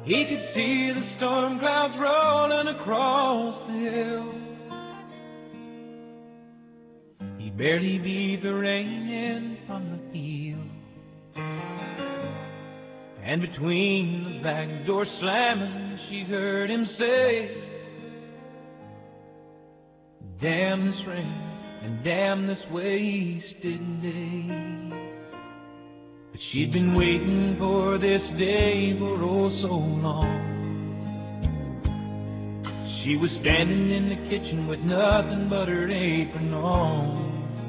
He could see the storm clouds rolling across the hill. He barely beat the rain in from the field. And between the back door slamming, she heard him say, damn this rain and damn this wasted day. But she'd been waiting for this day for oh so long. She was standing in the kitchen with nothing but her apron on.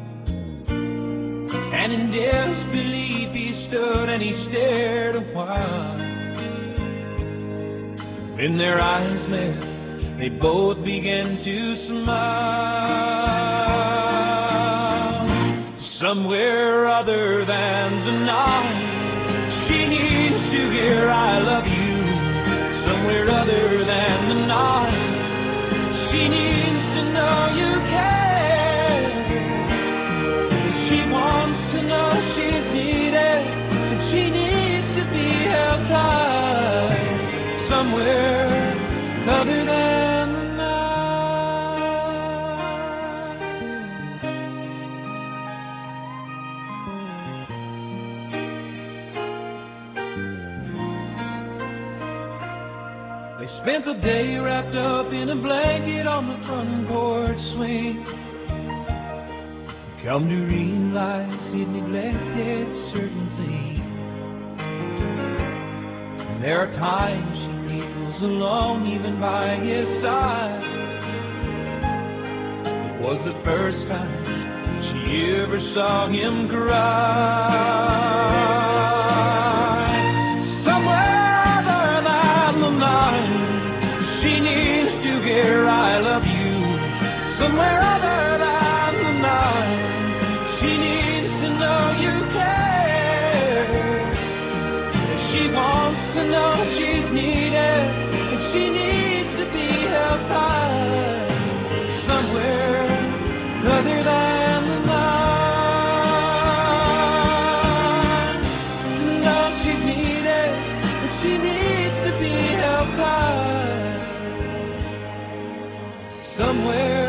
And in disbelief he stood and he stared a while. Then their eyes met, they both began to smile. Somewhere other than tonight, she needs to hear I love you. Somewhere other than the night, she needs to know you care. She wants to know she's needed, and she needs to be held tight. Somewhere other than the They spent the day wrapped up in a blanket on the front porch swing. Come to realize he'd neglected certain things. And there are times she feels alone even by his side. It was the first time she ever saw him cry. Somewhere other than the night, she needs to hear I love you. Somewhere other than the night, she needs to know you care. She wants to know she's needed, and she needs to be held tight. Somewhere other than the night, know she's needed, and she needs to be held tight. Somewhere